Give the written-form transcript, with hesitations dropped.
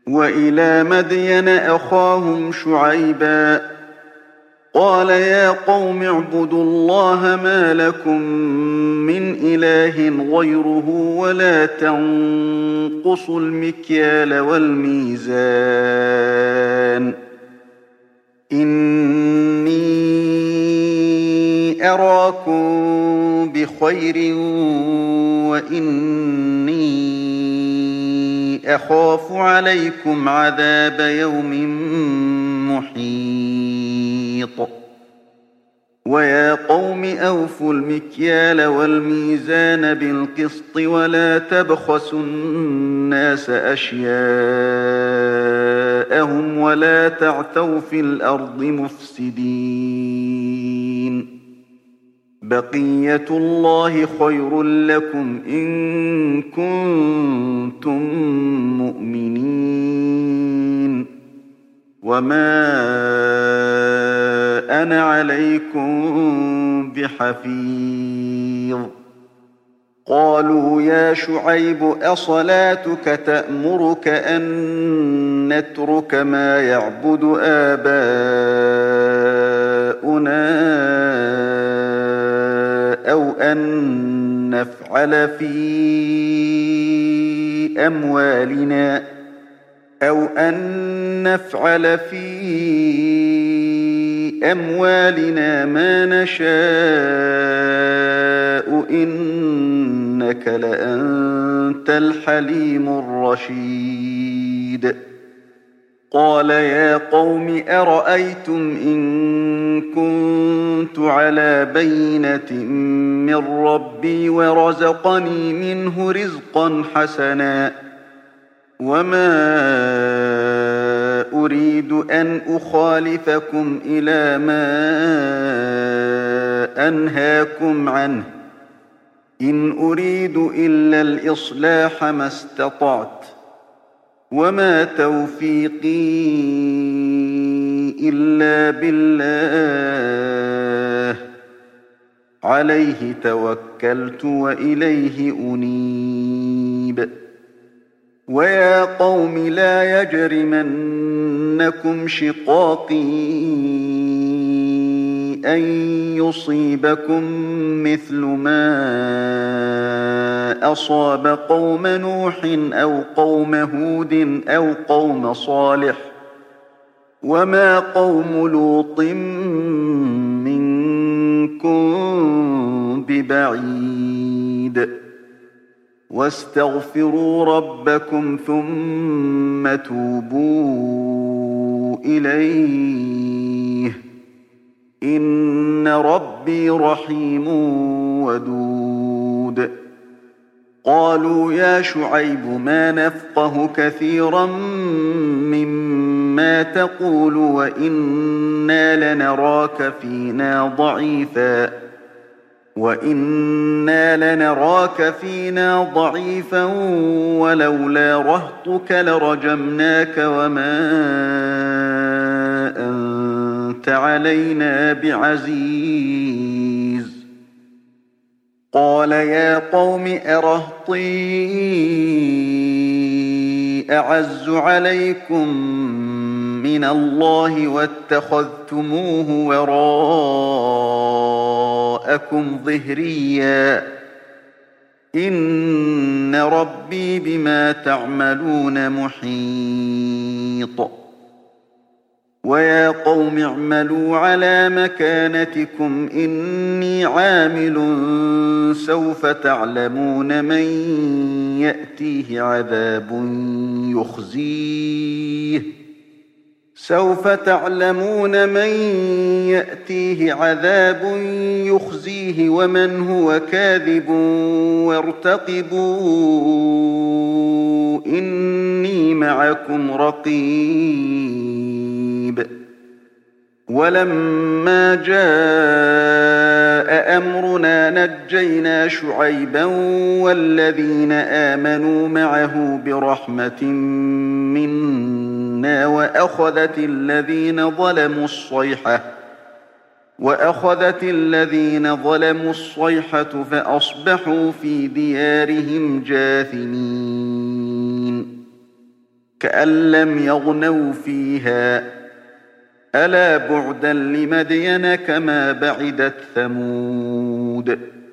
وإلى مدين أخاهم شعيبا قال يا قوم اعبدوا الله ما لكم من إله غيره ولا تنقصوا المكيال والميزان إني أراكم بخير وإني أخاف عليكم عذاب يوم محيط ويا قوم أوفوا المكيال والميزان بالقسط ولا تبخسوا الناس أشياءهم ولا تعثوا في الأرض مفسدين بقية الله خير لكم إن كنتم مؤمنين وما أنا عليكم بحفيظ قالوا يا شعيب أصلاتك تأمرك أن نترك ما يعبد آباؤنا أو أن نفعل في أموالنا ما نشاء إنك لأنت الحليم الرشيد قال يا قوم أرأيتم إن كنت على بينة من ربي ورزقني منه رزقا حسنا وما أريد أن أخالفكم إلى ما أنهاكم عنه إن أريد إلا الإصلاح ما استطعت وما توفيقي إلا بالله عليه توكلت وإليه أنيب ويا قوم لا يجرمنكم شقاقي أن يصيبكم مثل ما أصاب قوم نوح أو قوم هود أو قوم صالح وما قوم لوط منكم ببعيد واستغفروا ربكم ثم توبوا إليه إن ربي رحيم ودود قالوا يا شعيب ما نفقه كثيرا مما تقول وإنا لنراك فينا ضعيفا ولولا رهطك لرجمناك وما أنت علينا بعزيز قال يا قوم أرهطي أعز عليكم من الله واتخذتموه وراءكم ظهريا إن ربي بما تعملون محيط ويا قوم اعملوا على مكانتكم إني عامل سوف تعلمون من يأتيه عذاب يخزيه ومن هو كاذب وارتقبوا إني معكم رقيب ولما جاء أمرنا نجينا شعيبا والذين آمنوا معه برحمة منا وأخذت الذين ظلموا الصيحة فأصبحوا في ديارهم جاثمين كأن لم يغنوا فيها ألا بعدا لمدين كما بعدت ثمود